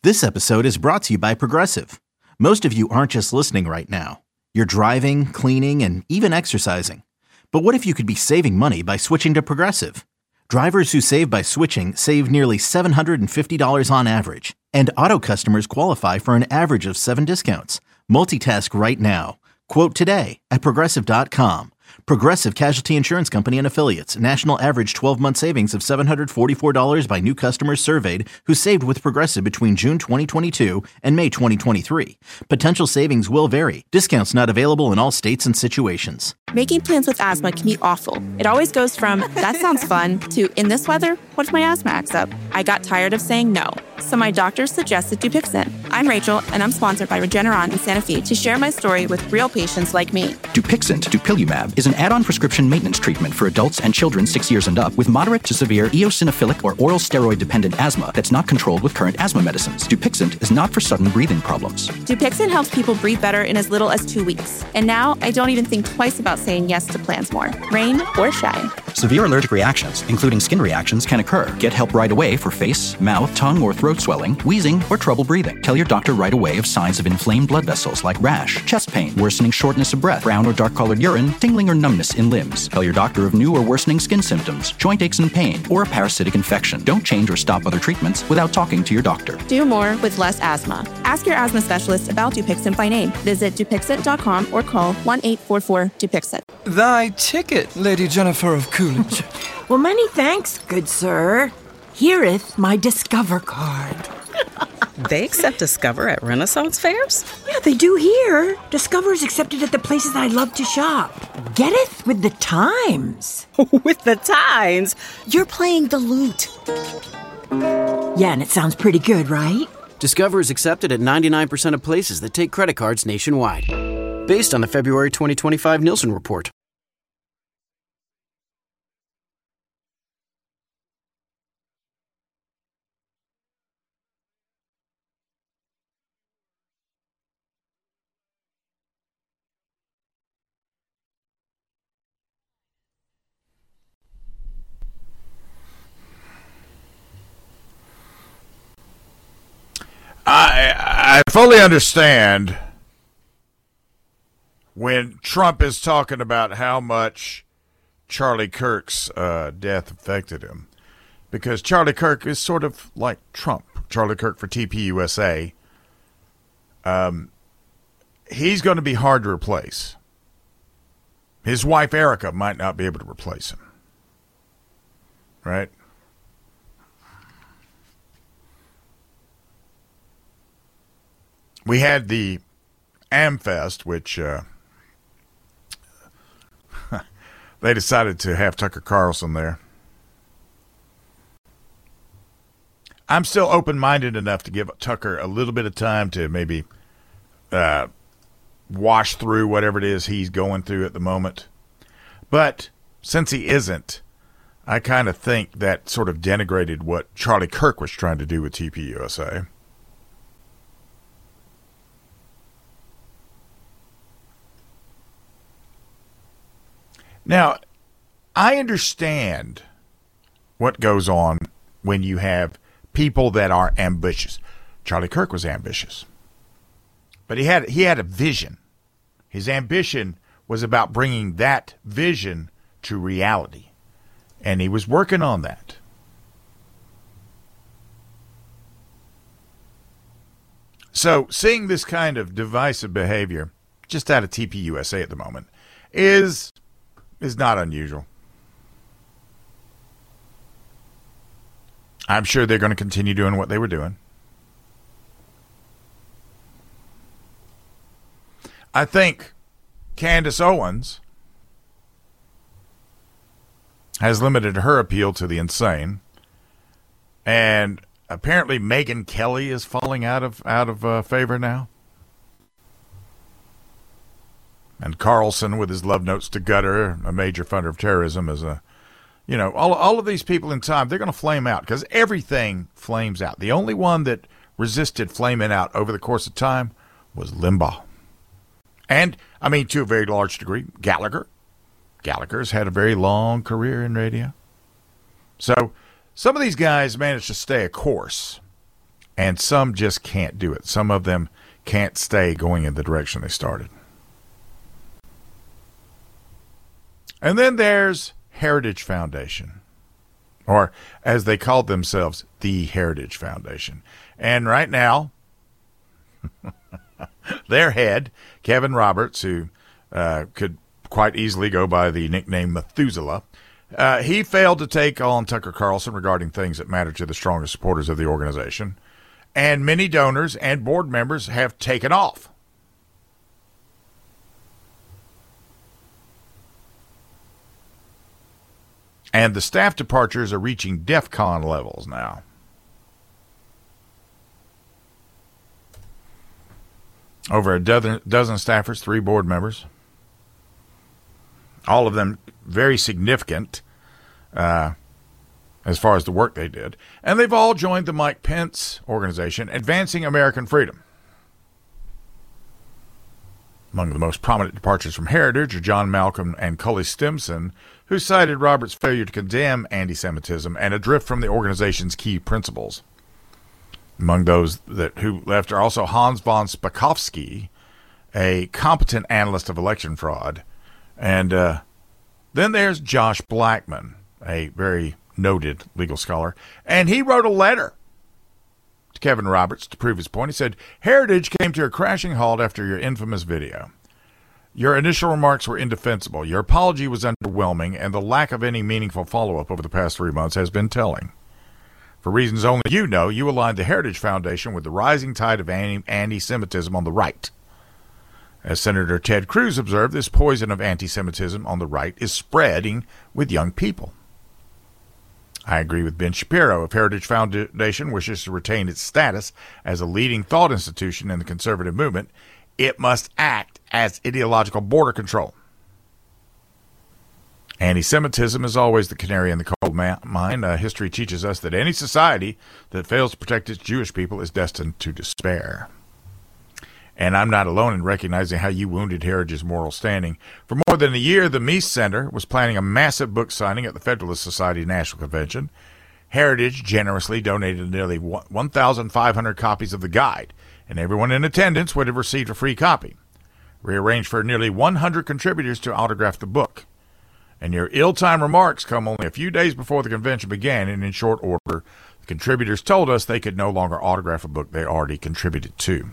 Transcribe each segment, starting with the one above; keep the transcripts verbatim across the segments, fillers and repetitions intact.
This episode is brought to you by Progressive. Most of you aren't just listening right now. You're driving, cleaning, and even exercising. But what if you could be saving money by switching to Progressive? Drivers who save by switching save nearly seven hundred fifty dollars on average. And auto customers qualify for an average of seven discounts. Multitask right now. Quote today at Progressive dot com. Progressive Casualty Insurance Company and Affiliates. National average twelve-month savings of seven hundred forty-four dollars by new customers surveyed who saved with Progressive between June twenty twenty-two and May twenty twenty-three. Potential savings will vary. Discounts not available in all states and situations. Making plans with asthma can be awful. It always goes from, that sounds fun, to, in this weather, what if my asthma acts up? I got tired of saying no, so my doctor suggested Dupixent. I'm Rachel, and I'm sponsored by Regeneron in Santa Fe to share my story with real patients like me. Dupixent, dupilumab, is an add-on prescription maintenance treatment for adults and children six years and up with moderate to severe eosinophilic or oral steroid-dependent asthma that's not controlled with current asthma medicines. Dupixent is not for sudden breathing problems. Dupixent helps people breathe better in as little as two weeks. And now, I don't even think twice about saying yes to plans more, rain or shine. Severe allergic reactions, including skin reactions, can occur. Get help right away for face, mouth, tongue, or throat swelling, wheezing, or trouble breathing. Tell your doctor right away of signs of inflamed blood vessels like rash, chest pain, worsening shortness of breath, brown or dark-colored urine, tingling or numbness in limbs. Tell your doctor of new or worsening skin symptoms, joint aches and pain, or a parasitic infection. Don't change or stop other treatments without talking to your doctor. Do more with less asthma. Ask your asthma specialist about Dupixent by name. Visit Dupixent dot com or call one eight four four Dupixent. Thy ticket, Lady Jennifer of Coolidge. Well, many thanks, good sir. Hereeth my Discover card. They accept Discover at Renaissance fairs? Yeah, they do here. Discover's accepted at the places I love to shop. Getteth with the times. With the times? You're playing the lute. Yeah, and it sounds pretty good, right? Discover is accepted at ninety-nine percent of places that take credit cards nationwide. Based on the February twenty twenty-five Nielsen report. I, I fully understand when Trump is talking about how much Charlie Kirk's uh, death affected him, because Charlie Kirk is sort of like Trump. Charlie Kirk for T P U S A. Um, he's going to be hard to replace. His wife Erica might not be able to replace him. Right? We had the AmFest, which uh, they decided to have Tucker Carlson there. I'm still open-minded enough to give Tucker a little bit of time to maybe uh, wash through whatever it is he's going through at the moment. But since he isn't, I kind of think that sort of denigrated what Charlie Kirk was trying to do with T P U S A. Now, I understand what goes on when you have people that are ambitious. Charlie Kirk was ambitious, but he had he had a vision. His ambition was about bringing that vision to reality, and he was working on that. So, seeing this kind of divisive behavior just out of T P U S A at the moment is is not unusual. I'm sure they're going to continue doing what they were doing. I think Candace Owens has limited her appeal to the insane, and apparently Megyn Kelly is falling out of out of uh, favor now. And Carlson, with his love notes to Gutter, a major funder of terrorism, is a, you know, all all of these people in time, they're going to flame out because everything flames out. The only one that resisted flaming out over the course of time was Limbaugh. And, I mean, to a very large degree, Gallagher. Gallagher's had a very long career in radio. So, some of these guys managed to stay a course and some just can't do it. Some of them can't stay going in the direction they started. And then there's Heritage Foundation, or as they called themselves, the Heritage Foundation. And right now, their head, Kevin Roberts, who uh, could quite easily go by the nickname Methuselah, uh, he failed to take on Tucker Carlson regarding things that matter to the strongest supporters of the organization. And many donors and board members have taken off. And the staff departures are reaching DEFCON levels now. Over a dozen, dozen staffers, three board members. All of them very significant uh, as far as the work they did. And they've all joined the Mike Pence organization, Advancing American Freedom. Among the most prominent departures from Heritage are John Malcolm and Cully Stimson, who cited Roberts' failure to condemn anti-Semitism and a drift from the organization's key principles. Among those that who left are also Hans von Spakovsky, a competent analyst of election fraud. And uh, then there's Josh Blackman, a very noted legal scholar. And he wrote a letter to Kevin Roberts to prove his point. He said, Heritage came to a crashing halt after your infamous video. Your initial remarks were indefensible. Your apology was underwhelming, and the lack of any meaningful follow-up over the past three months has been telling. For reasons only you know, you aligned the Heritage Foundation with the rising tide of anti-Semitism on the right. As Senator Ted Cruz observed, this poison of anti-Semitism on the right is spreading with young people. I agree with Ben Shapiro. If Heritage Foundation wishes to retain its status as a leading thought institution in the conservative movement, it must act as ideological border control. Anti-Semitism is always the canary in the coal mine. Uh, history teaches us that any society that fails to protect its Jewish people is destined to despair. And I'm not alone in recognizing how you wounded Heritage's moral standing. For more than a year, the Meese Center was planning a massive book signing at the Federalist Society National Convention. Heritage generously donated nearly one thousand five hundred copies of the guide, and everyone in attendance would have received a free copy. We arranged for nearly one hundred contributors to autograph the book. And your ill-timed remarks come only a few days before the convention began, and in short order, the contributors told us they could no longer autograph a book they already contributed to.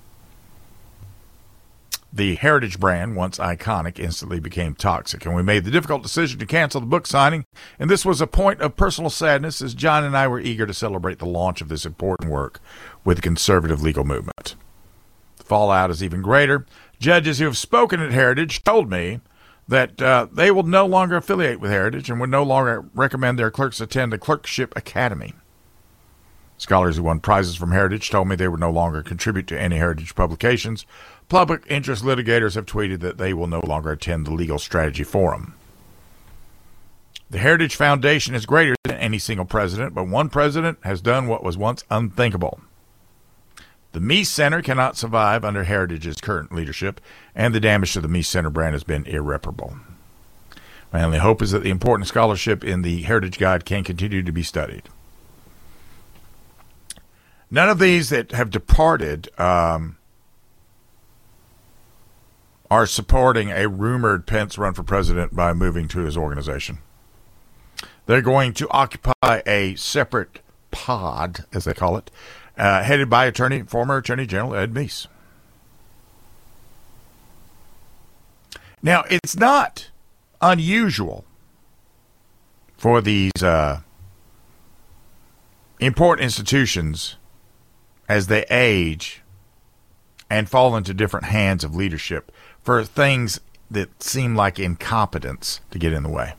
The Heritage brand, once iconic, instantly became toxic, and we made the difficult decision to cancel the book signing, and this was a point of personal sadness as John and I were eager to celebrate the launch of this important work with the conservative legal movement. The fallout is even greater. Judges who have spoken at Heritage told me that uh, they will no longer affiliate with Heritage and would no longer recommend their clerks attend the Clerkship Academy. Scholars who won prizes from Heritage told me they would no longer contribute to any Heritage publications. Public interest litigators have tweeted that they will no longer attend the Legal Strategy Forum. The Heritage Foundation is greater than any single president, but one president has done what was once unthinkable. The Meese Center cannot survive under Heritage's current leadership, and the damage to the Meese Center brand has been irreparable. My only hope is that the important scholarship in the Heritage Guide can continue to be studied. None of these that have departed um, are supporting a rumored Pence run for president by moving to his organization. They're going to occupy a separate pod, as they call it, uh, headed by attorney, former Attorney General Ed Meese. Now, it's not unusual for these uh, important institutions, as they age and fall into different hands of leadership, for things that seem like incompetence to get in the way.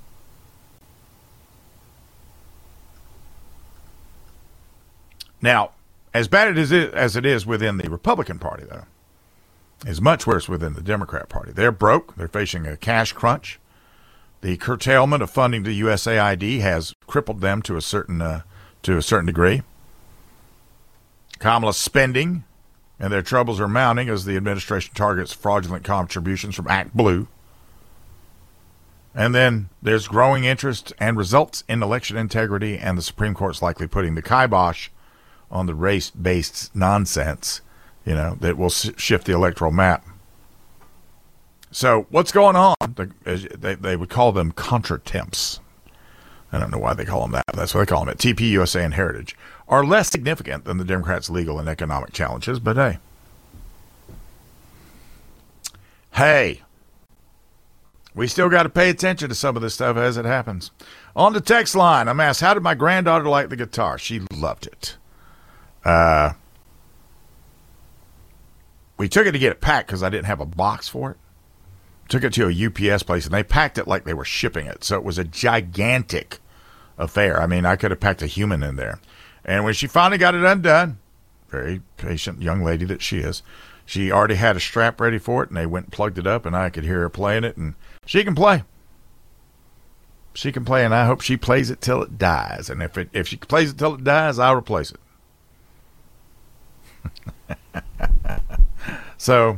Now, as bad as it, as it is within the Republican Party, though, it's much worse within the Democrat Party. They're broke. They're facing a cash crunch. The curtailment of funding to U S A I D has crippled them to a certain uh, to a certain degree. Kamala's spending and their troubles are mounting as the administration targets fraudulent contributions from Act Blue. And then there's growing interest and results in election integrity, and the Supreme Court's likely putting the kibosh on the race-based nonsense, you know, that will s- shift the electoral map. So what's going on? They, they would call them contretemps. I don't know why they call them that. But that's what they call them at T P, U S A, and Heritage. Are less significant than the Democrats' legal and economic challenges, but hey. Hey. We still got to pay attention to some of this stuff as it happens. On the text line, I'm asked, how did my granddaughter like the guitar? She loved it. Uh, we took it to get it packed because I didn't have a box for it. Took it to a U P S place, and they packed it like they were shipping it. So it was a gigantic affair. I mean, I could have packed a human in there. And when she finally got it undone, very patient young lady that she is, she already had a strap ready for it, and they went and plugged it up, and I could hear her playing it, and she can play. She can play, and I hope she plays it till it dies. And if it if she plays it till it dies, I'll replace it. So,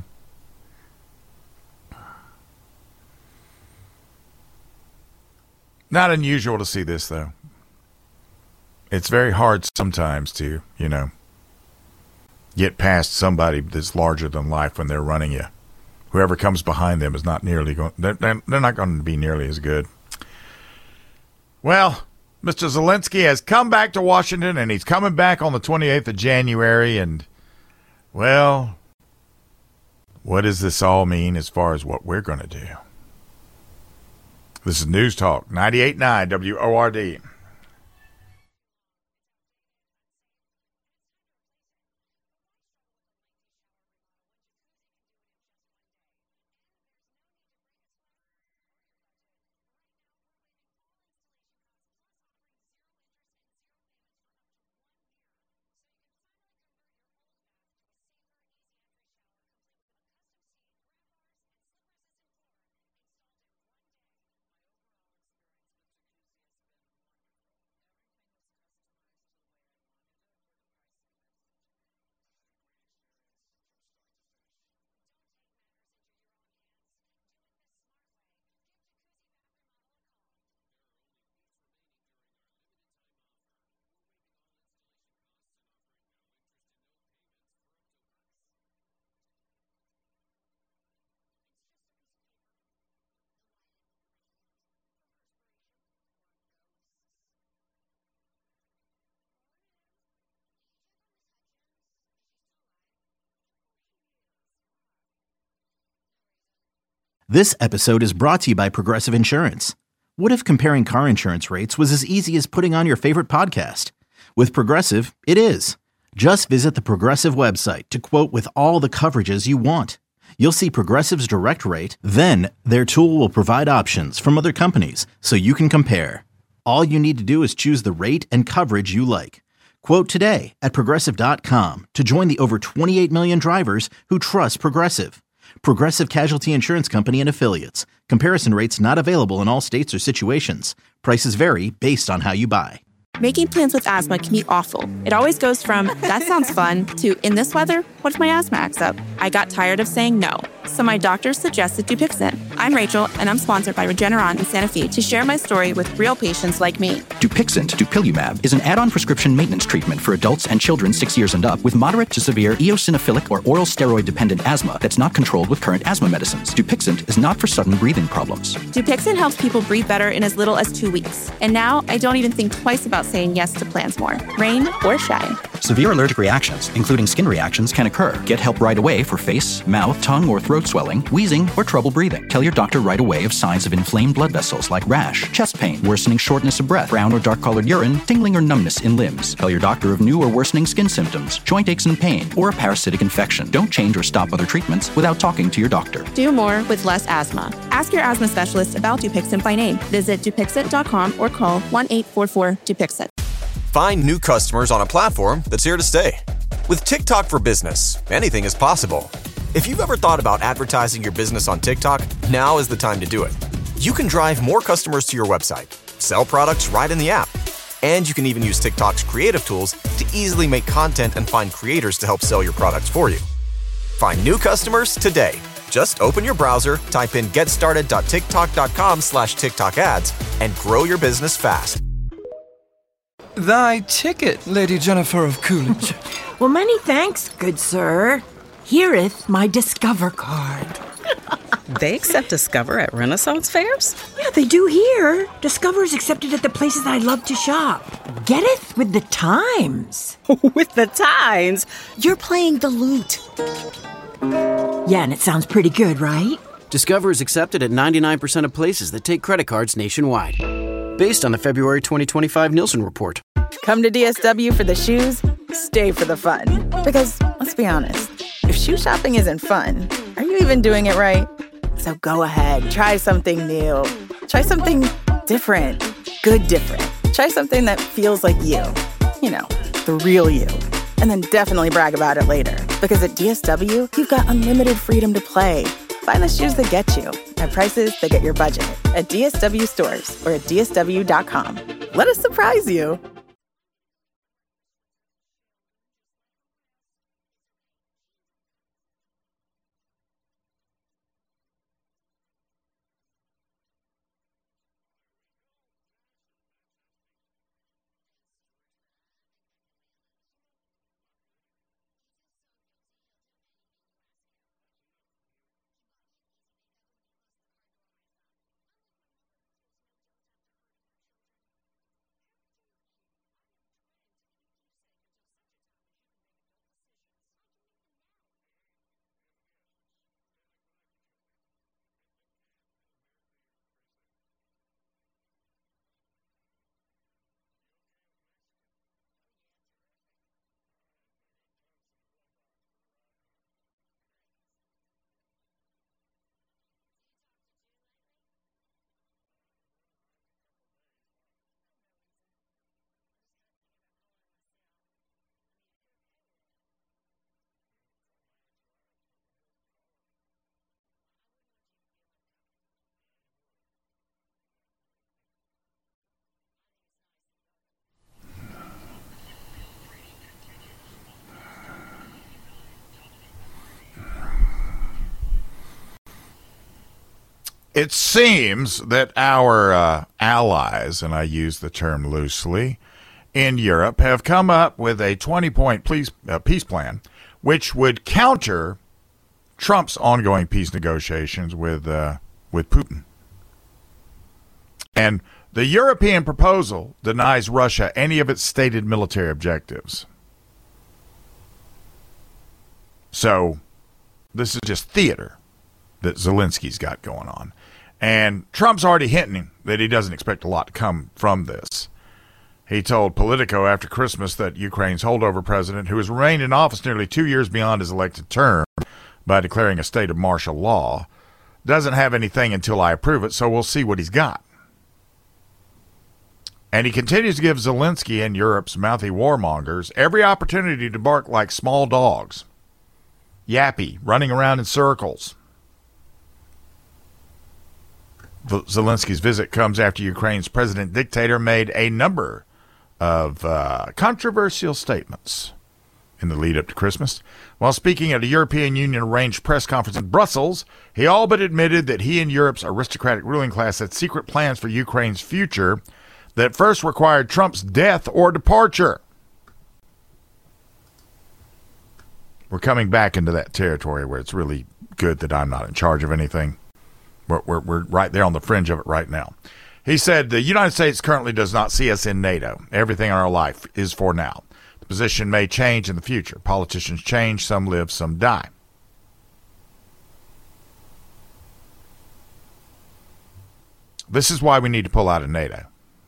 not unusual to see this, though. It's very hard sometimes to, you know, get past somebody that's larger than life when they're running you. Whoever comes behind them is not nearly going, they're, they're not going to be nearly as good. Well, Mister Zelensky has come back to Washington, and he's coming back on the twenty-eighth of January. And, well, what does this all mean as far as what we're going to do? This is News Talk ninety-eight point nine W O R D. This episode is brought to you by Progressive Insurance. What if comparing car insurance rates was as easy as putting on your favorite podcast? With Progressive, it is. Just visit the Progressive website to quote with all the coverages you want. You'll see Progressive's direct rate, then their tool will provide options from other companies so you can compare. All you need to do is choose the rate and coverage you like. Quote today at Progressive dot com to join the over twenty-eight million drivers who trust Progressive. Progressive Casualty Insurance Company and Affiliates. Comparison rates not available in all states or situations. Prices vary based on how you buy. Making plans with asthma can be awful. It always goes from, that sounds fun, to, in this weather, what if my asthma acts up? I got tired of saying no, so my doctor suggested Dupixent. I'm Rachel, and I'm sponsored by Regeneron in Santa Fe to share my story with real patients like me. Dupixent, dupilumab, is an add-on prescription maintenance treatment for adults and children six years and up with moderate to severe eosinophilic or oral steroid-dependent asthma that's not controlled with current asthma medicines. Dupixent is not for sudden breathing problems. Dupixent helps people breathe better in as little as two weeks. And now, I don't even think twice about saying yes to plans more, rain or shine. Severe allergic reactions, including skin reactions, can occur. Get help right away for face, mouth, tongue, or throat swelling, wheezing, or trouble breathing. Tell your doctor right away of signs of inflamed blood vessels like rash, chest pain, worsening shortness of breath, brown or dark-colored urine, tingling or numbness in limbs. Tell your doctor of new or worsening skin symptoms, joint aches and pain, or a parasitic infection. Don't change or stop other treatments without talking to your doctor. Do more with less asthma. Ask your asthma specialist about Dupixent by name. Visit Dupixent dot com or call one eight four four Dupixent. Find new customers on a platform that's here to stay. With TikTok for Business, anything is possible. If you've ever thought about advertising your business on TikTok, now is the time to do it. You can drive more customers to your website, sell products right in the app, and you can even use TikTok's creative tools to easily make content and find creators to help sell your products for you. Find new customers today. Just open your browser, type in getstarted.tiktok.com slash TikTok ads, and grow your business fast. Thy ticket, Lady Jennifer of Coolidge. Well, many thanks, good sir. Hereeth my Discover card. They accept Discover at Renaissance fairs? Yeah, they do here. Discover is accepted at the places I love to shop. Getteth with the times. With the times? You're playing the lute. Yeah, and it sounds pretty good, right? Discover is accepted at ninety-nine percent of places that take credit cards nationwide. Based on the February twenty twenty-five Nielsen report. Come to D S W for the shoes, stay for the fun. Because, let's be honest, if shoe shopping isn't fun, are you even doing it right? So go ahead, try something new. Try something different. Good different. Try something that feels like you. You know, the real you. And then definitely brag about it later. Because at D S W, you've got unlimited freedom to play. Find the shoes that get you at prices that get your budget at D S W stores or at D S W dot com. Let us surprise you. It seems that our uh, allies, and I use the term loosely, in Europe have come up with a twenty-point peace, uh, peace plan, which would counter Trump's ongoing peace negotiations with uh, with Putin. And the European proposal denies Russia any of its stated military objectives. So this is just theater that Zelensky's got going on. And Trump's already hinting that he doesn't expect a lot to come from this. He told Politico after Christmas that Ukraine's holdover president, who has remained in office nearly two years beyond his elected term by declaring a state of martial law, doesn't have anything until I approve it, so we'll see what he's got. And he continues to give Zelensky and Europe's mouthy warmongers every opportunity to bark like small dogs, yappy, running around in circles. Zelensky's visit comes after Ukraine's president dictator made a number of uh, controversial statements in the lead up to Christmas. While speaking at a European Union arranged press conference in Brussels, he all but admitted that he and Europe's aristocratic ruling class had secret plans for Ukraine's future that first required Trump's death or departure. We're coming back into that territory where it's really good that I'm not in charge of anything. We're, we're, we're right there on the fringe of it right now. He said, the United States currently does not see us in NATO. Everything in our life is for now. The position may change in the future. Politicians change, some live, some die. This is why we need to pull out of NATO.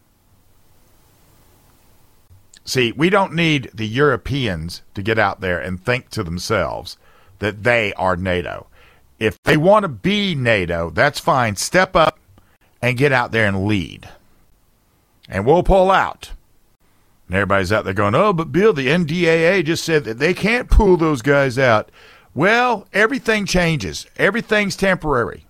See, we don't need the Europeans to get out there and think to themselves that they are NATO. If they want to be NATO, that's fine. Step up and get out there and lead. And we'll pull out. And everybody's out there going, oh, but Bill, the N D A A just said that they can't pull those guys out. Well, everything changes. Everything's temporary.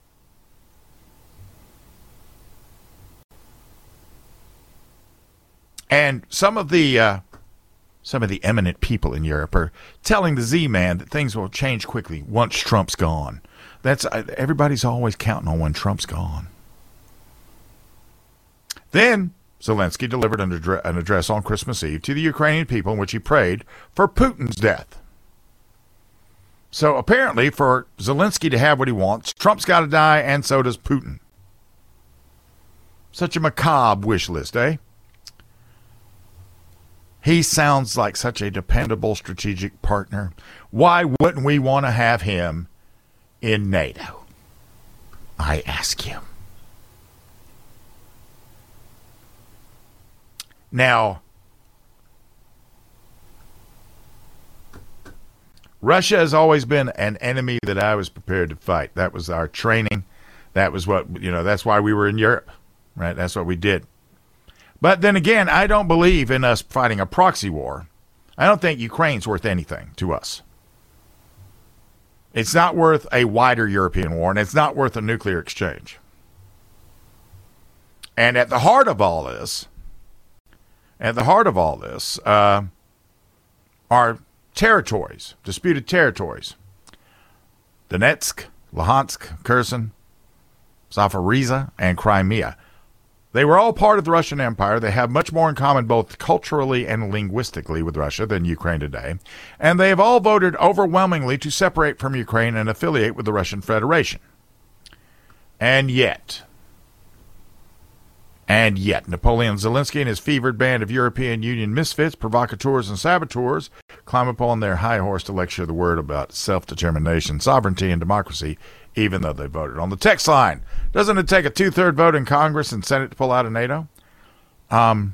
And some of the uh, some of the eminent people in Europe are telling the Z-Man that things will change quickly once Trump's gone. That's uh, everybody's always counting on when Trump's gone. Then Zelensky delivered an, address, an address on Christmas Eve to the Ukrainian people in which he prayed for Putin's death. So apparently, for Zelensky to have what he wants, Trump's got to die, and so does Putin. Such a macabre wish list, eh? He sounds like such a dependable strategic partner. Why wouldn't we want to have him in NATO? I ask you. Now, Russia has always been an enemy that I was prepared to fight. That was our training. That was what, you know, that's why we were in Europe, right? That's what we did. But then again, I don't believe in us fighting a proxy war. I don't think Ukraine's worth anything to us. It's not worth a wider European war, and it's not worth a nuclear exchange. And at the heart of all this, at the heart of all this, uh, are territories, disputed territories. Donetsk, Luhansk, Kherson, Zaporizhzhia, and Crimea. They were all part of the Russian Empire. They have much more in common both culturally and linguistically with Russia than Ukraine today. And they have all voted overwhelmingly to separate from Ukraine and affiliate with the Russian Federation. And yet, and yet, Napoleon Zelensky and his fevered band of European Union misfits, provocateurs, and saboteurs climb upon their high horse to lecture the word about self-determination, sovereignty, and democracy, even though they voted on the text line. Doesn't it take a two-third vote in Congress and Senate to pull out of NATO? Um,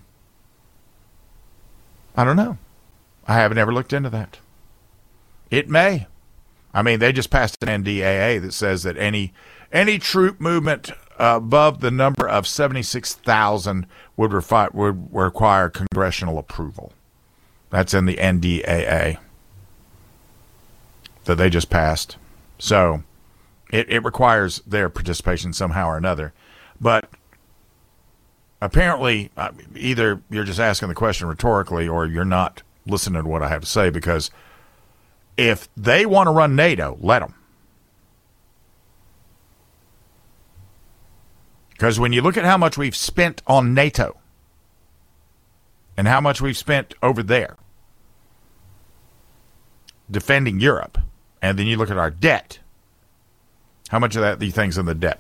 I don't know. I haven't ever looked into that. It may. I mean, they just passed an N D A A that says that any any troop movement above the number of seventy-six thousand would, refi- would require congressional approval. That's in the N D A A that they just passed. So it, it requires their participation somehow or another. But apparently, uh, either you're just asking the question rhetorically or you're not listening to what I have to say, because if they want to run NATO, let them. Because when you look at how much we've spent on NATO and how much we've spent over there defending Europe, and then you look at our debt, how much of that do you think's in the debt?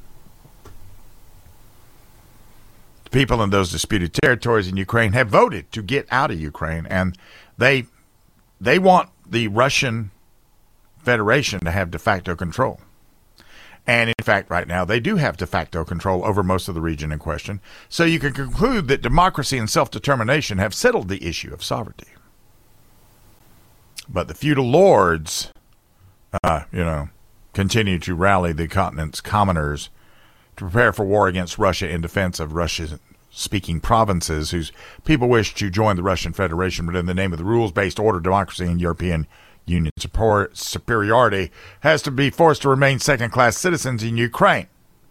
The people in those disputed territories in Ukraine have voted to get out of Ukraine, and they they want the Russian Federation to have de facto control. And in fact, right now, they do have de facto control over most of the region in question. So you can conclude that democracy and self-determination have settled the issue of sovereignty. But the feudal lords, uh, you know, continue to rally the continent's commoners to prepare for war against Russia in defense of Russian-speaking provinces whose people wish to join the Russian Federation, but in the name of the rules-based order, democracy, and European Union support, superiority, has to be forced to remain second-class citizens in Ukraine.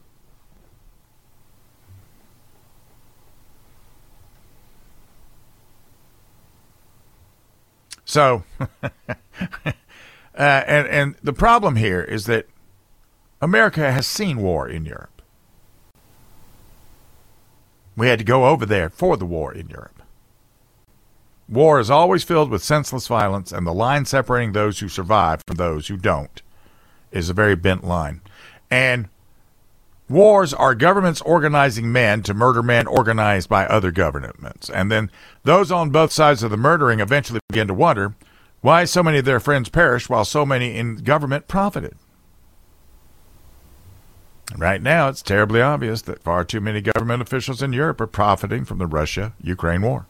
So, uh, and, and the problem here is that America has seen war in Europe. We had to go over there for the war in Europe. War is always filled with senseless violence, and the line separating those who survive from those who don't is a very bent line. And wars are governments organizing men to murder men organized by other governments. And then those on both sides of the murdering eventually begin to wonder why so many of their friends perished while so many in government profited. And right now, it's terribly obvious that far too many government officials in Europe are profiting from the Russia-Ukraine war.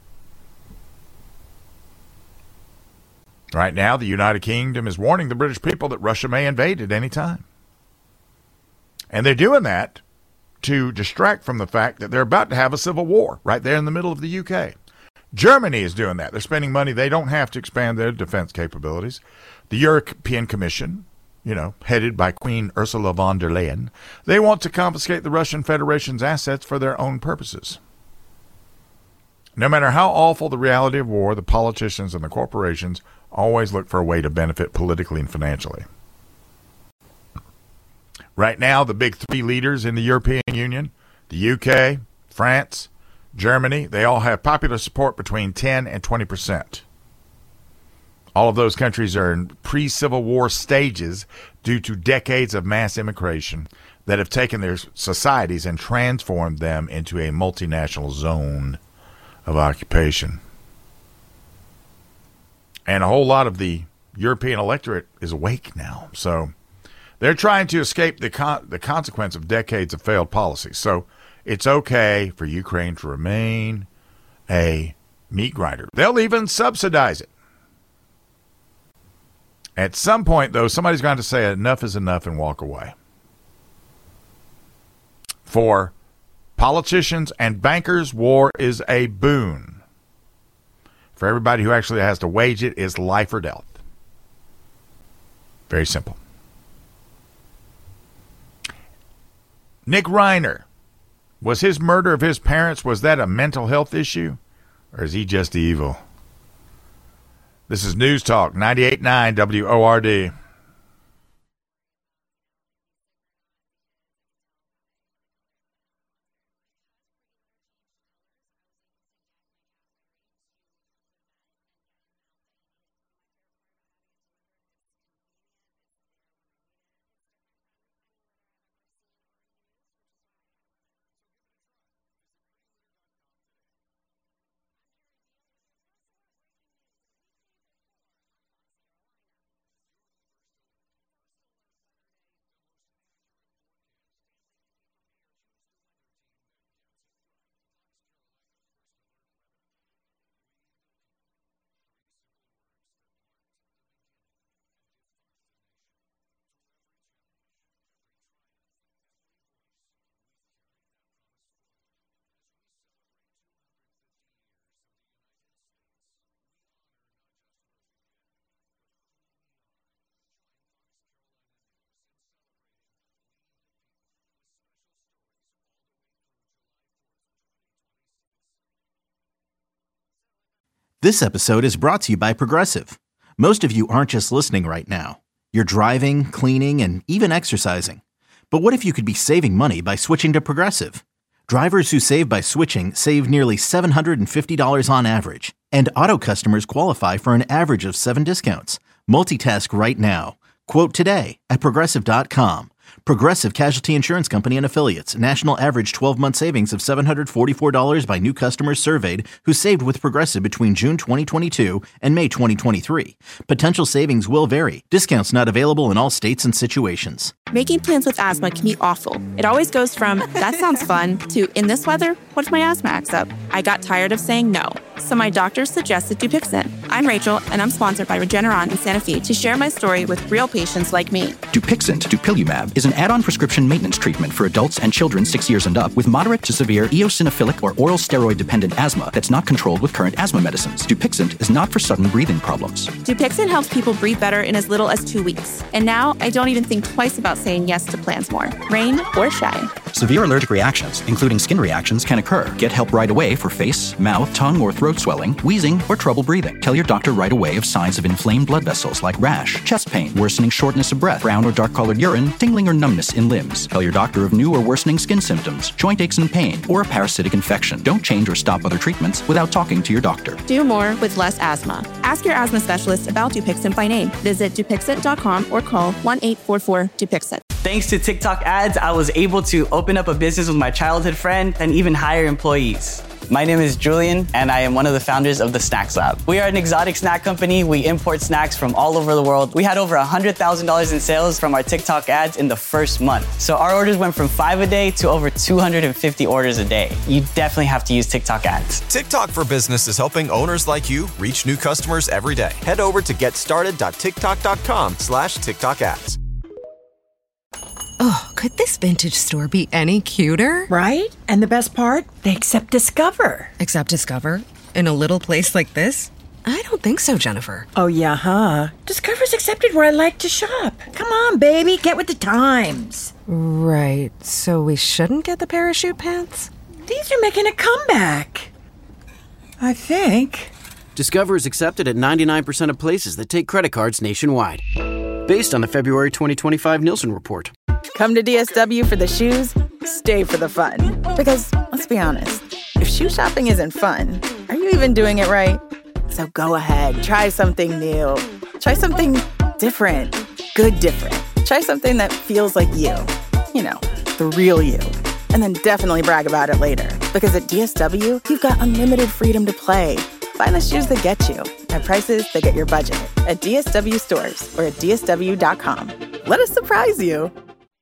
Right now, the United Kingdom is warning the British people that Russia may invade at any time. And they're doing that to distract from the fact that they're about to have a civil war right there in the middle of the U K. Germany is doing that. They're spending money. They don't have to expand their defense capabilities. The European Commission, you know, headed by Queen Ursula von der Leyen, they want to confiscate the Russian Federation's assets for their own purposes. No matter how awful the reality of war, the politicians and the corporations always look for a way to benefit politically and financially. Right now, the big three leaders in the European Union, the U K, France, Germany, they all have popular support between ten and twenty percent. All of those countries are in pre-Civil War stages due to decades of mass immigration that have taken their societies and transformed them into a multinational zone of occupation. And a whole lot of the European electorate is awake now. So they're trying to escape the con- the consequence of decades of failed policies. So it's okay for Ukraine to remain a meat grinder. They'll even subsidize it. At some point, though, somebody's going to say enough is enough and walk away. For politicians and bankers, war is a boon. For everybody who actually has to wage it, it's life or death. Very simple. Nick Reiner, was his murder of his parents, was that a mental health issue? Or is he just evil? This is News Talk ninety-eight point nine W O R D. This episode is brought to you by Progressive. Most of you aren't just listening right now. You're driving, cleaning, and even exercising. But what if you could be saving money by switching to Progressive? Drivers who save by switching save nearly seven hundred fifty dollars on average. And auto customers qualify for an average of seven discounts. Multitask right now. Quote today at Progressive dot com. Progressive Casualty Insurance Company and Affiliates. National average twelve-month savings of seven hundred forty-four dollars by new customers surveyed who saved with Progressive between June twenty twenty-two and May twenty twenty-three. Potential savings will vary. Discounts not available in all states and situations. Making plans with asthma can be awful. It always goes from, that sounds fun, to, in this weather, what if my asthma acts up? I got tired of saying no. So my doctor suggested Dupixent. I'm Rachel, and I'm sponsored by Regeneron in Santa Fe to share my story with real patients like me. Dupixent, dupilumab, is an add-on prescription maintenance treatment for adults and children six years and up with moderate to severe eosinophilic or oral steroid-dependent asthma that's not controlled with current asthma medicines. Dupixent is not for sudden breathing problems. Dupixent helps people breathe better in as little as two weeks. And now I don't even think twice about saying yes to plans more, rain or shine. Severe allergic reactions, including skin reactions, can occur. Get help right away for face, mouth, tongue, or throat swelling, wheezing, or trouble breathing. Tell your doctor right away of signs of inflamed blood vessels like rash, chest pain, worsening shortness of breath, brown or dark-colored urine, tingling or numbness in limbs. Tell your doctor of new or worsening skin symptoms, joint aches and pain, or a parasitic infection. Don't change or stop other treatments without talking to your doctor. Do more with less asthma. Ask your asthma specialist about Dupixent by name. Visit Dupixent dot com or call one eight four four Dupixent. Thanks to TikTok ads, I was able to open up a business with my childhood friend and even hire employees. My name is Julian, and I am one of the founders of the Snacks Lab. We are an exotic snack company. We import snacks from all over the world. We had over one hundred thousand dollars in sales from our TikTok ads in the first month. So our orders went from five a day to over two hundred fifty orders a day. You definitely have to use TikTok ads. TikTok for Business is helping owners like you reach new customers every day. Head over to getstarted dot tiktok dot com slash TikTok ads. Oh, could this vintage store be any cuter? Right? And the best part? They accept Discover. Accept Discover? In a little place like this? I don't think so, Jennifer. Oh, yeah, huh? Discover's accepted where I like to shop. Come on, baby, get with the times. Right, so we shouldn't get the parachute pants? These are making a comeback. I think. Discover is accepted at ninety-nine percent of places that take credit cards nationwide. Based on the February twenty twenty-five Nielsen report. Come to D S W for the shoes, stay for the fun. Because, let's be honest, if shoe shopping isn't fun, are you even doing it right? So go ahead, try something new. Try something different. Good different. Try something that feels like you. You know, the real you. And then definitely brag about it later. Because at D S W, you've got unlimited freedom to play. Find the shoes that get you at prices that get your budget at D S W stores or at D S W dot com. Let us surprise you.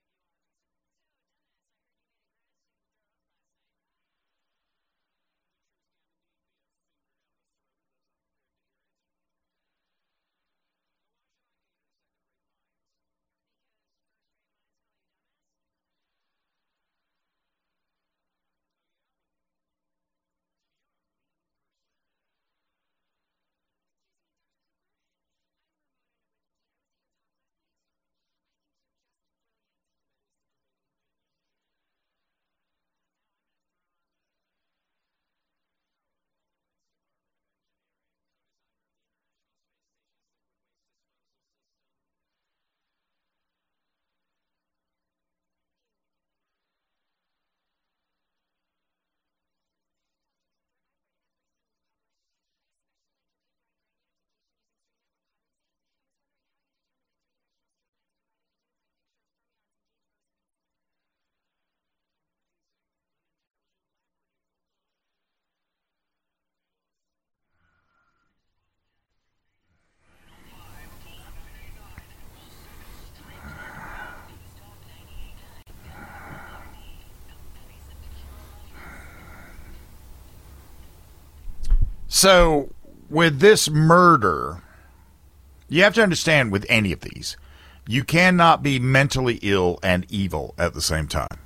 So, with this murder, you have to understand with any of these, you cannot be mentally ill and evil at the same time.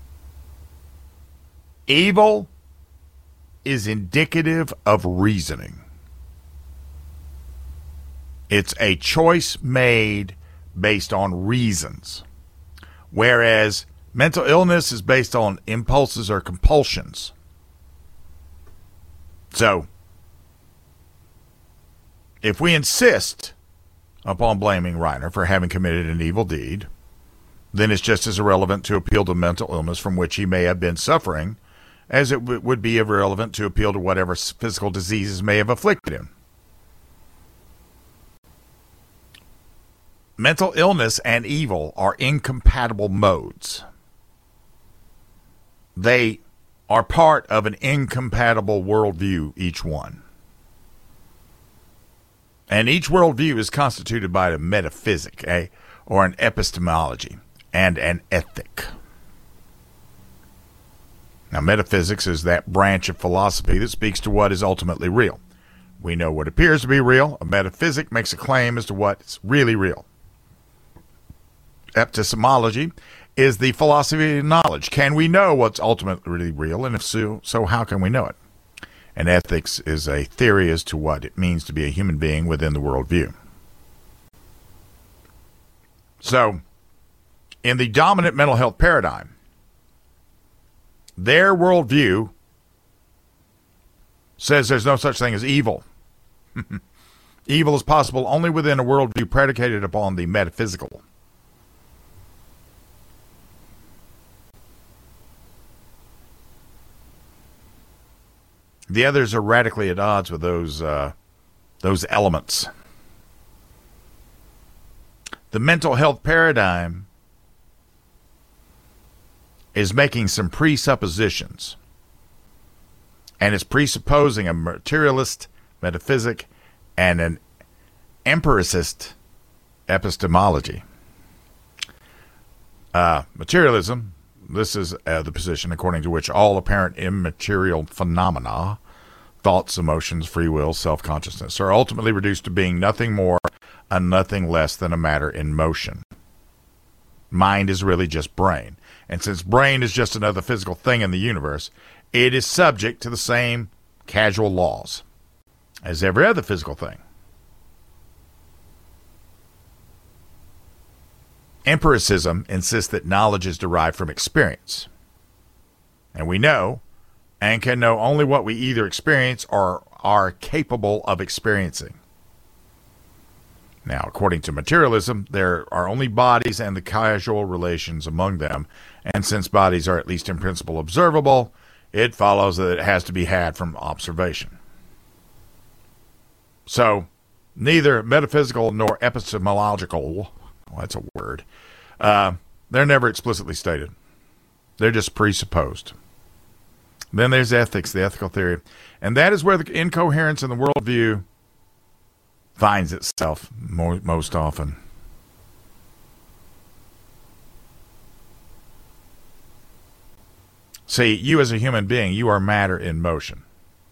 Evil is indicative of reasoning. It's a choice made based on reasons, whereas mental illness is based on impulses or compulsions. So, if we insist upon blaming Reiner for having committed an evil deed, then it's just as irrelevant to appeal to mental illness from which he may have been suffering as it w- would be irrelevant to appeal to whatever physical diseases may have afflicted him. Mental illness and evil are incompatible modes. They are part of an incompatible worldview, each one. And each worldview is constituted by a metaphysic, eh, or an epistemology, and an ethic. Now, metaphysics is that branch of philosophy that speaks to what is ultimately real. We know what appears to be real. A metaphysic makes a claim as to what's really real. Epistemology is the philosophy of knowledge. Can we know what's ultimately real? And if so, so how can we know it? And ethics is a theory as to what it means to be a human being within the worldview. So, in the dominant mental health paradigm, their worldview says there's no such thing as evil. Evil is possible only within a worldview predicated upon the metaphysical. The others are radically at odds with those uh, those elements. The mental health paradigm is making some presuppositions, and it's presupposing a materialist metaphysic and an empiricist epistemology. Uh, materialism, this is uh, the position according to which all apparent immaterial phenomena, thoughts, emotions, free will, self-consciousness, are ultimately reduced to being nothing more and nothing less than a matter in motion. Mind is really just brain. And since brain is just another physical thing in the universe, it is subject to the same causal laws as every other physical thing. Empiricism insists that knowledge is derived from experience. And we know and can know only what we either experience or are capable of experiencing. Now, according to materialism, there are only bodies and the causal relations among them, and since bodies are at least in principle observable, it follows that it has to be had from observation. So, neither metaphysical nor epistemological, well, that's a word, uh, they're never explicitly stated. They're just presupposed. Then there's ethics, the ethical theory. And that is where the incoherence in the worldview finds itself mo- most often. See, you as a human being, you are matter in motion.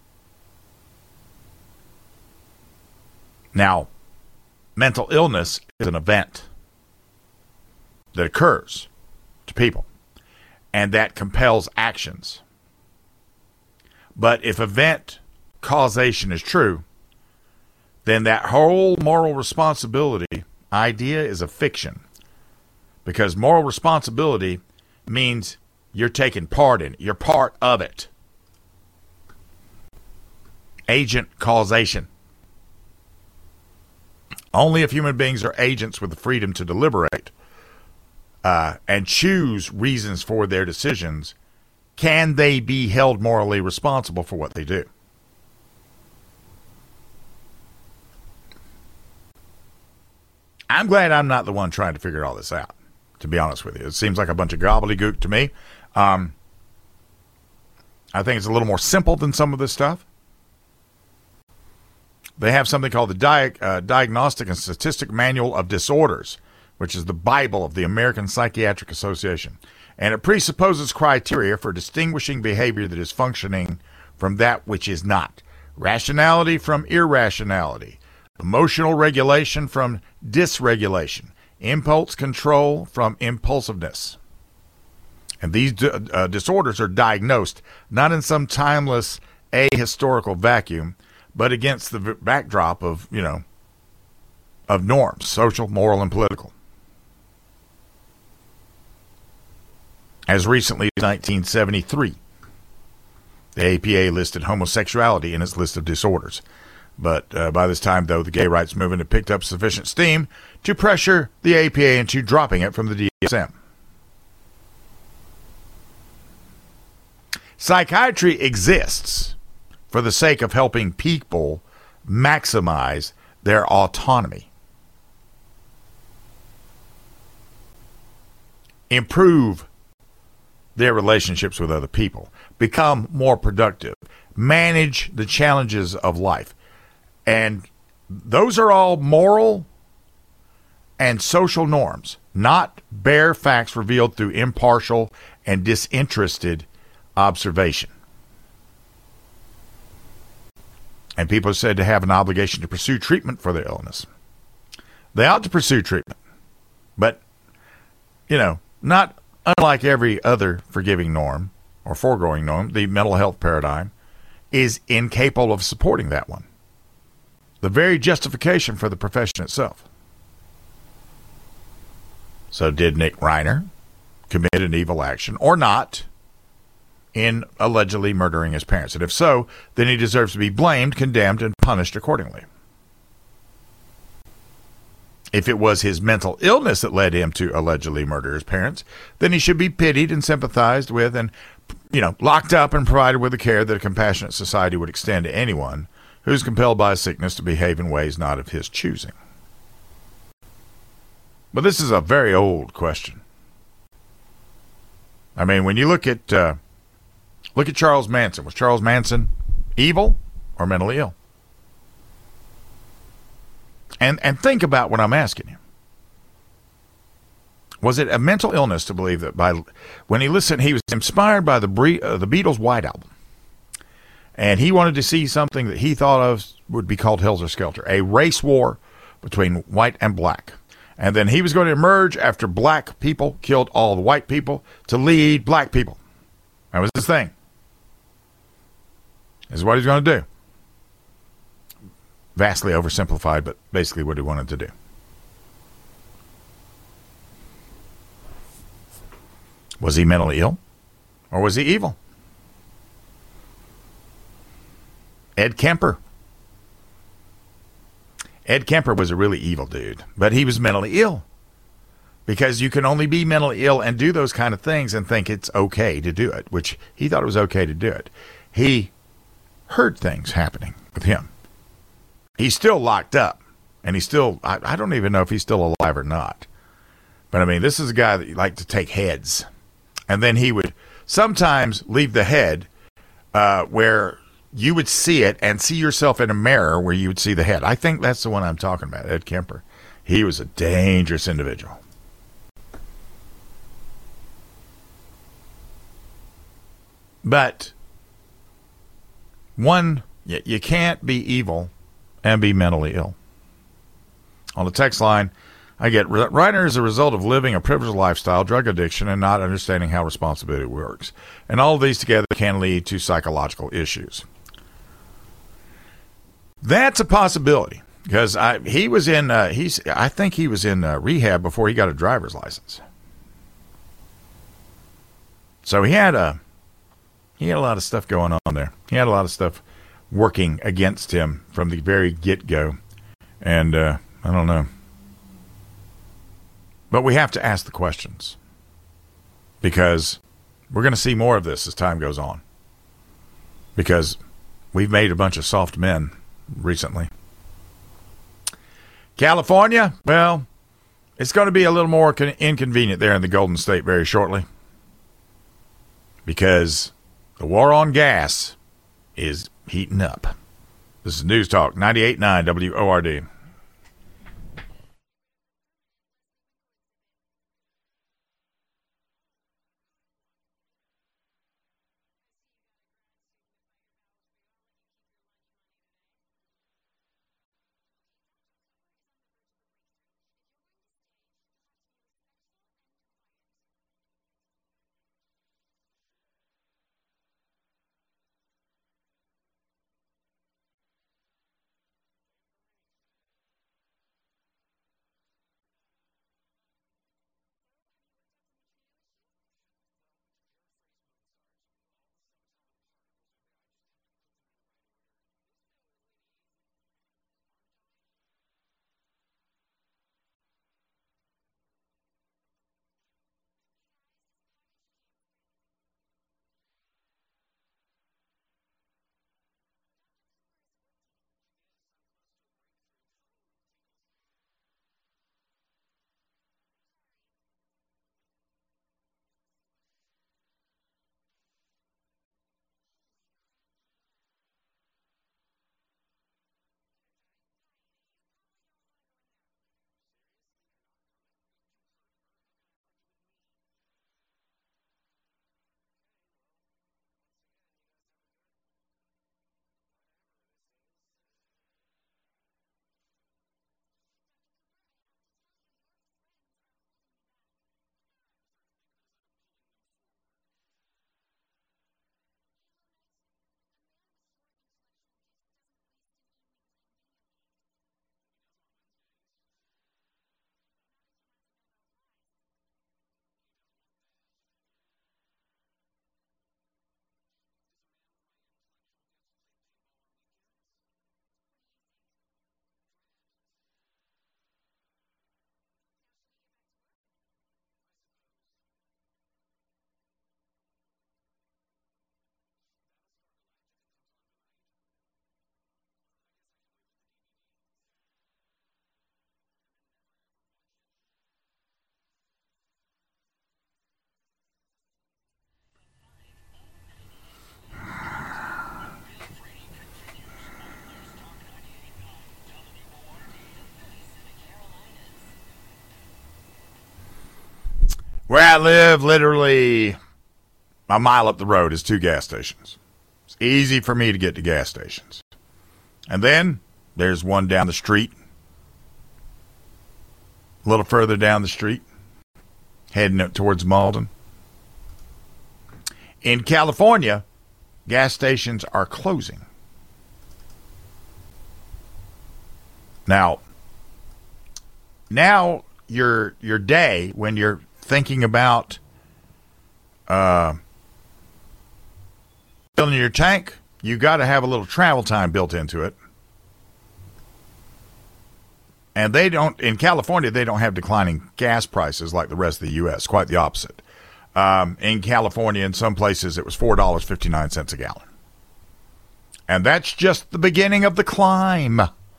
Now, mental illness is an event that occurs to people, and that compels actions. But if event causation is true, then that whole moral responsibility idea is a fiction. Because moral responsibility means you're taking part in it. You're part of it. Agent causation. Only if human beings are agents with the freedom to deliberate uh, and choose reasons for their decisions can they be held morally responsible for what they do. I'm glad I'm not the one trying to figure all this out, to be honest with you. It seems like a bunch of gobbledygook to me. Um, I think it's a little more simple than some of this stuff. They have something called the Di- uh, Diagnostic and Statistic Manual of Disorders, which is the Bible of the American Psychiatric Association. And it presupposes criteria for distinguishing behavior that is functioning from that which is not. Rationality from irrationality. Emotional regulation from dysregulation. Impulse control from impulsiveness. And these d- uh, disorders are diagnosed not in some timeless ahistorical vacuum, but against the v- backdrop of, you know, of norms, social, moral, and political. As recently as nineteen seventy-three, the A P A listed homosexuality in its list of disorders. But uh, by this time, though, the gay rights movement had picked up sufficient steam to pressure the A P A into dropping it from the D S M. Psychiatry exists for the sake of helping people maximize their autonomy, improve their relationships with other people, become more productive, manage the challenges of life. And those are all moral and social norms, not bare facts revealed through impartial and disinterested observation. And people are said to have an obligation to pursue treatment for their illness. They ought to pursue treatment. But, you know, not unlike every other forgiving norm or foregoing norm, the mental health paradigm is incapable of supporting that one. The very justification for the profession itself. So did Nick Reiner commit an evil action or not in allegedly murdering his parents? And if so, then he deserves to be blamed, condemned, and punished accordingly. If it was his mental illness that led him to allegedly murder his parents, then he should be pitied and sympathized with and, you know, locked up and provided with the care that a compassionate society would extend to anyone who's compelled by a sickness to behave in ways not of his choosing. But this is a very old question. I mean, when you look at uh, look at Charles Manson. Was Charles Manson evil or mentally ill? And and think about what I'm asking you. Was it a mental illness to believe that by when he listened, he was inspired by the Bre- uh, the Beatles' White Album, and he wanted to see something that he thought of would be called Helter Skelter, a race war between white and black. And then he was going to emerge after black people killed all the white people to lead black people. That was his thing. This is what he's going to do. Vastly oversimplified, but basically what he wanted to do. Was he mentally ill? Or was he evil? Ed Kemper. Ed Kemper was a really evil dude, but he was mentally ill. because you can only be mentally ill and do those kind of things and think it's okay to do it, which he thought it was okay to do it. He heard things happening with him. He's still locked up, and he's still, I, I don't even know if he's still alive or not. But I mean, this is a guy that liked to take heads. And then he would sometimes leave the head uh, where you would see it and see yourself in a mirror where you would see the head. I think that's the one I'm talking about, Ed Kemper. He was a dangerous individual. But one, you, you can't be evil and be mentally ill. On the text line, I get, Reiner is a result of living a privileged lifestyle, drug addiction, and not understanding how responsibility works. And all of these together can lead to psychological issues. That's a possibility, because I, he was in, uh, he's, I think he was in uh, rehab before he got a driver's license. So he had a, he had a lot of stuff going on there. He had a lot of stuff working against him from the very get-go. And uh, I don't know. But we have to ask the questions, because we're going to see more of this as time goes on, because we've made a bunch of soft men recently. California, well, it's going to be a little more con- inconvenient there in the Golden State very shortly, because the war on gas is heating up. This is News Talk ninety-eight point nine W O R D. Where I live, literally a mile up the road is two gas stations. It's easy for me to get to gas stations. And then there's one down the street, a little further down the street, heading up towards Malden. In California, gas stations are closing. Now, now your your day, when you're thinking about uh, filling your tank, you got to have a little travel time built into it. And they don't, in California, they don't have declining gas prices like the rest of the U S. Quite the opposite. Um, in California, in some places, it was four dollars and fifty-nine cents a gallon. And that's just the beginning of the climb.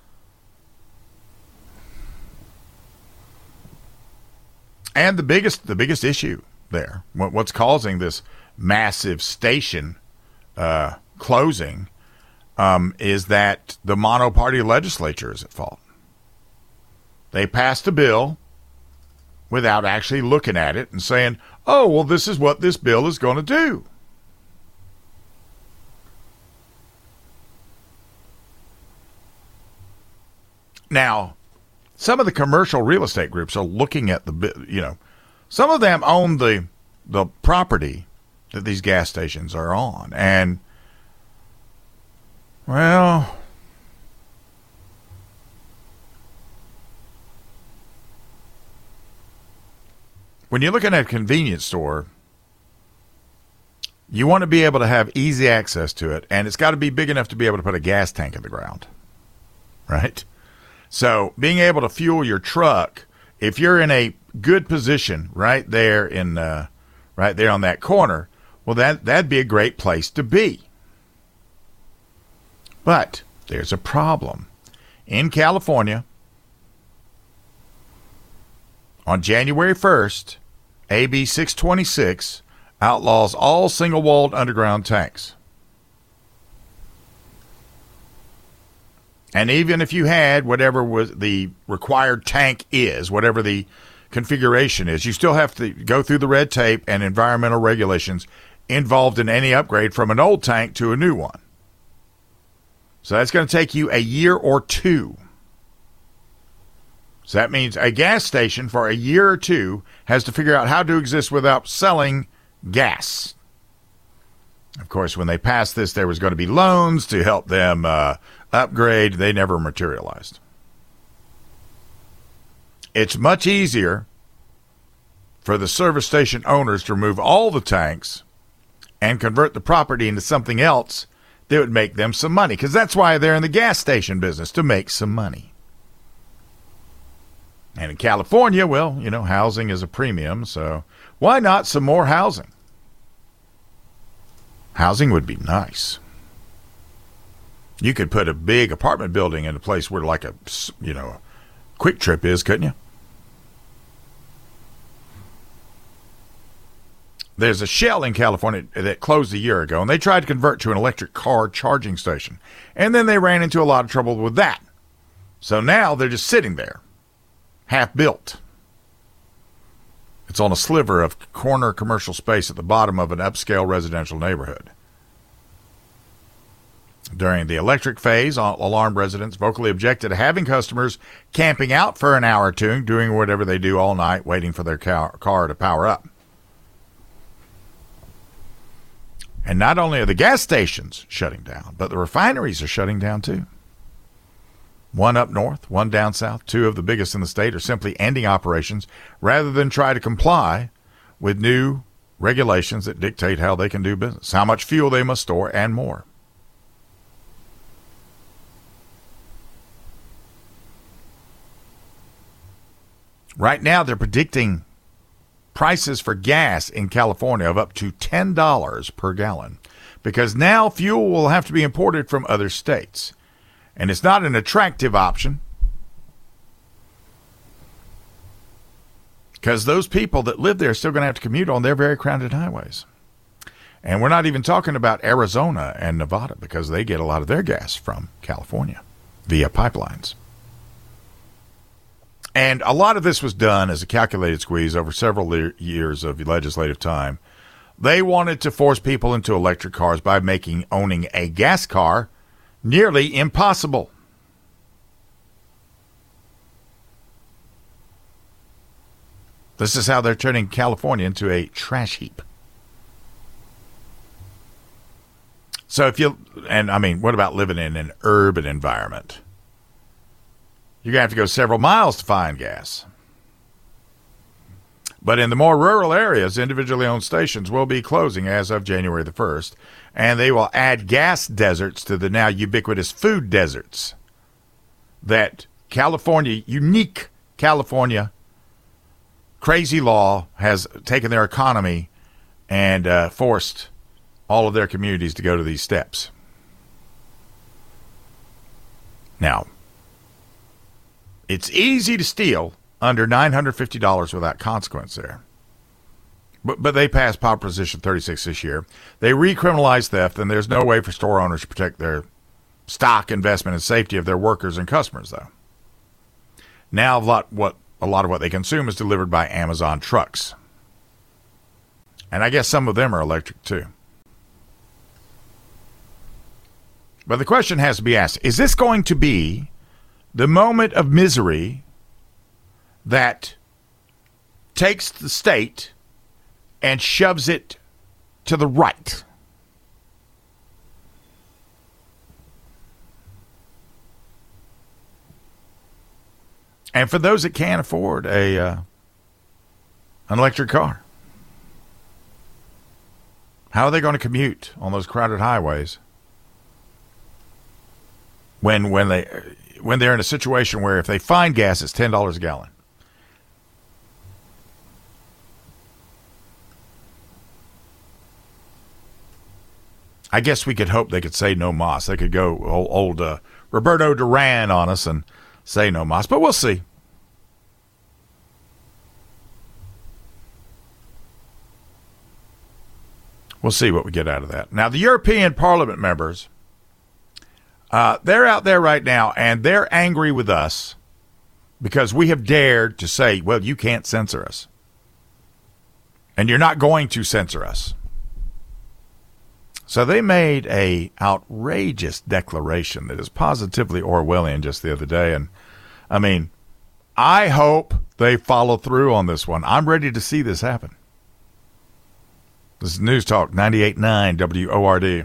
And the biggest, the biggest issue there, what's causing this massive station uh, closing, um, is that the monoparty legislature is at fault. They passed a bill without actually looking at it and saying, oh, well, this is what this bill is going to do. Now, some of the commercial real estate groups are looking at the, you know, some of them own the the property that these gas stations are on. And, well, when you're looking at a convenience store, you want to be able to have easy access to it, and it's got to be big enough to be able to put a gas tank in the ground, right? So being able to fuel your truck, if you're in a good position right there in uh, right there on that corner, well, that, that'd be a great place to be. But there's a problem. In California, on January first, A B six twenty-six outlaws all single-walled underground tanks. And even if you had whatever was the required tank is, whatever the configuration is, you still have to go through the red tape and environmental regulations involved in any upgrade from an old tank to a new one. So that's going to take you a year or two. So that means a gas station for a year or two has to figure out how to exist without selling gas. Of course, when they passed this, there was going to be loans to help them uh, upgrade. They never materialized. It's much easier for the service station owners to remove all the tanks and convert the property into something else that would make them some money, because that's why they're in the gas station business, to make some money. And in California, well, you know, housing is a premium, so why not some more housing? Housing would be nice. You could put a big apartment building in a place where like a, you know, Quick Trip is, couldn't you? There's a Shell in California that closed a year ago, and they tried to convert to an electric car charging station. And then they ran into a lot of trouble with that. So now they're just sitting there, half built. It's on a sliver of corner commercial space at the bottom of an upscale residential neighborhood. During the electric phase, alarmed residents vocally objected to having customers camping out for an hour or two, doing whatever they do all night, waiting for their car, car to power up. And not only are the gas stations shutting down, but the refineries are shutting down too. One up north, one down south, two of the biggest in the state are simply ending operations rather than try to comply with new regulations that dictate how they can do business, how much fuel they must store, and more. Right now, they're predicting prices for gas in California of up to ten dollars per gallon, because now fuel will have to be imported from other states. And it's not an attractive option, because those people that live there are still going to have to commute on their very crowded highways. And we're not even talking about Arizona and Nevada, because they get a lot of their gas from California via pipelines. And a lot of this was done as a calculated squeeze over several le- years of legislative time. They wanted to force people into electric cars by making owning a gas car nearly impossible. This is how they're turning California into a trash heap. So if you, and I mean, what about living in an urban environment? You're going to have to go several miles to find gas. But in the more rural areas, individually owned stations will be closing as of January the first, and they will add gas deserts to the now ubiquitous food deserts that California, unique California, crazy law has taken their economy and uh, forced all of their communities to go to these steps. Now, it's easy to steal under nine hundred fifty dollars without consequence there. But, but they passed Proposition thirty-six this year. They recriminalized theft, and there's no way for store owners to protect their stock, investment, and safety of their workers and customers, though. Now, a lot, what, a lot of what they consume is delivered by Amazon trucks. And I guess some of them are electric, too. But the question has to be asked, is this going to be the moment of misery that takes the state and shoves it to the right? And for those that can't afford a uh, an electric car, how are they going to commute on those crowded highways when when they when they're in a situation where if they find gas, it's ten dollars a gallon? I guess we could hope they could say no mas. They could go old, old uh, Roberto Duran on us and say no mas, but we'll see. We'll see what we get out of that. Now, the European Parliament members, uh, they're out there right now, and they're angry with us because we have dared to say, well, you can't censor us. And you're not going to censor us. So they made a outrageous declaration that is positively Orwellian just the other day. And, I mean, I hope they follow through on this one. I'm ready to see this happen. This is News Talk ninety-eight point nine W O R D.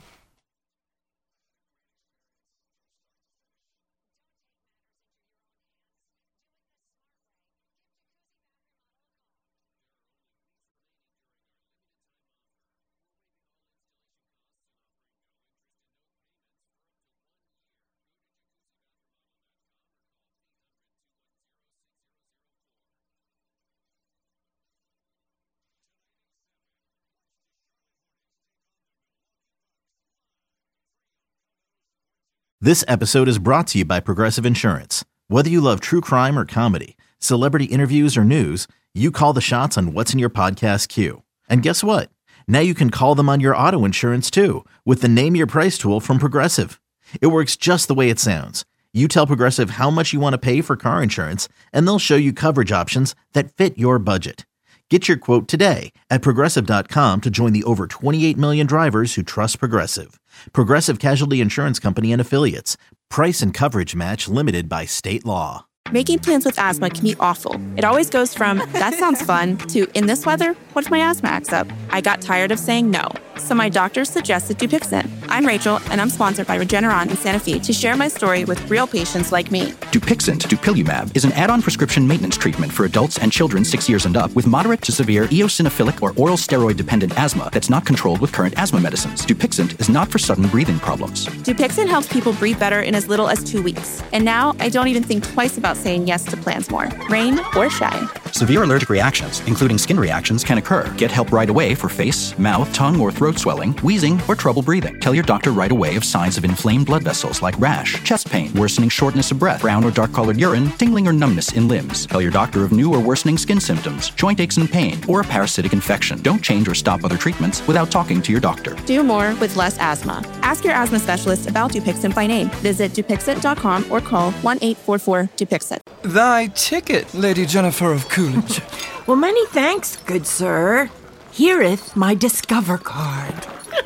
This episode is brought to you by Progressive Insurance. Whether you love true crime or comedy, celebrity interviews or news, you call the shots on what's in your podcast queue. And guess what? Now you can call them on your auto insurance too with the Name Your Price tool from Progressive. It works just the way it sounds. You tell Progressive how much you want to pay for car insurance, and they'll show you coverage options that fit your budget. Get your quote today at Progressive dot com to join the over twenty-eight million drivers who trust Progressive. Progressive Casualty Insurance Company and Affiliates. Price and coverage match limited by state law. Making plans with asthma can be awful. It always goes from, that sounds fun, to, in this weather, what if my asthma acts up? I got tired of saying no, so my doctor suggested Dupixent. I'm Rachel, and I'm sponsored by Regeneron in Santa Fe to share my story with real patients like me. Dupixent, dupilumab, is an add-on prescription maintenance treatment for adults and children six years and up with moderate to severe eosinophilic or oral steroid-dependent asthma that's not controlled with current asthma medicines. Dupixent is not for sudden breathing problems. Dupixent helps people breathe better in as little as two weeks. And now I don't even think twice about saying yes to plans more, rain or shine. Severe allergic reactions, including skin reactions, can occur. Get help right away for face, mouth, tongue, or throat swelling, wheezing, or trouble breathing. Tell your doctor right away of signs of inflamed blood vessels like rash, chest pain, worsening shortness of breath, brown or dark-colored urine, tingling or numbness in limbs. Tell your doctor of new or worsening skin symptoms, joint aches and pain, or a parasitic infection. Don't change or stop other treatments without talking to your doctor. Do more with less asthma. Ask your asthma specialist about Dupixent by name. Visit Dupixent dot com or call one eight four four Dupixent. Thy ticket, Lady Jennifer of Coolidge. Well, many thanks, good sir. Hereeth my Discover card.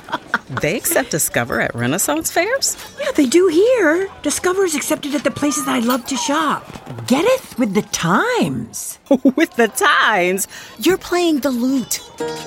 They accept Discover at Renaissance fairs? Yeah, they do here. Discover is accepted at the places I love to shop. Getteth with the times. With the times? You're playing the lute.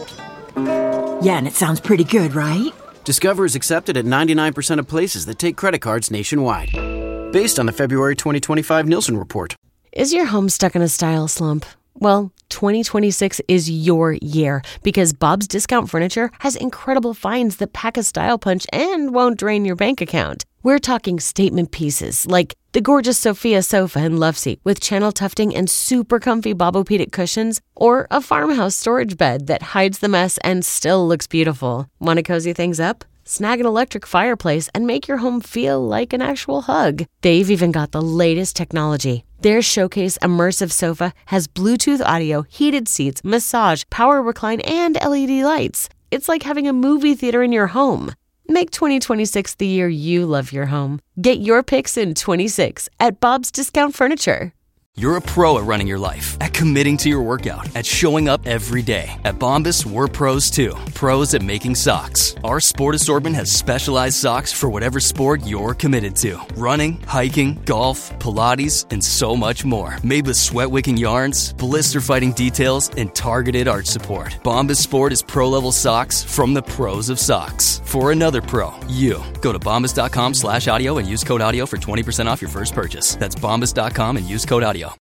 Yeah, and it sounds pretty good, right? Discover is accepted at ninety-nine percent of places that take credit cards nationwide. Based on the February twenty twenty-five Nielsen report. Is your home stuck in a style slump? Well, twenty twenty-six is your year because Bob's Discount Furniture has incredible finds that pack a style punch and won't drain your bank account. We're talking statement pieces like the gorgeous Sophia sofa and love seat with channel tufting and super comfy Bobopedic cushions, or a farmhouse storage bed that hides the mess and still looks beautiful. Want to cozy things up? Snag an electric fireplace and make your home feel like an actual hug. They've even got the latest technology. Their Showcase Immersive Sofa has Bluetooth audio, heated seats, massage, power recline, and L E D lights. It's like having a movie theater in your home. Make twenty twenty-six the year you love your home. Get your picks in twenty-six at Bob's Discount Furniture. You're a pro at running your life, at committing to your workout, at showing up every day. At Bombas, we're pros too. Pros at making socks. Our sport assortment has specialized socks for whatever sport you're committed to. Running, hiking, golf, Pilates, and so much more. Made with sweat-wicking yarns, blister-fighting details, and targeted arch support. Bombas Sport is pro-level socks from the pros of socks. For another pro, you. Go to bombas.com slash audio and use code audio for twenty percent off your first purchase. That's bombas dot com and use code audio.